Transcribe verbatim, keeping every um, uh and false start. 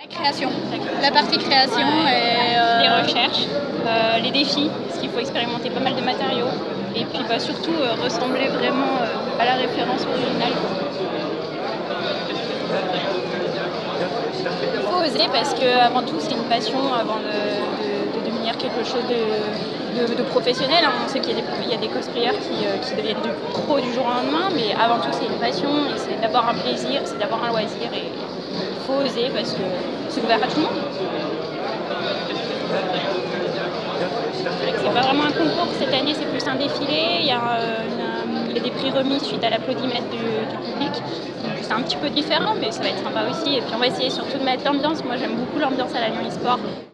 Création. La partie création Ouais. et euh... les recherches, euh, les défis, parce qu'il faut expérimenter pas mal de matériaux, et puis bah, surtout euh, ressembler vraiment euh, à la référence originale. Il faut oser parce qu'avant tout c'est une passion avant de, de, de devenir quelque chose de, de, de professionnel. On sait qu'il y a des, il y a des cosplayers qui, euh, qui deviennent du pro du jour au lendemain, mais avant tout c'est une passion et c'est d'avoir un plaisir, c'est d'avoir un loisir et il faut oser parce que c'est ouvert à tout le monde. C'est pas vraiment un concours cette année, c'est plus un défilé. Il y a, euh, une, il y a des prix remis suite à l'applaudimètre du, du public. Donc c'est un petit peu différent, mais ça va être sympa aussi. Et puis on va essayer surtout de mettre l'ambiance. Moi j'aime beaucoup l'ambiance à la Lyon e-sport.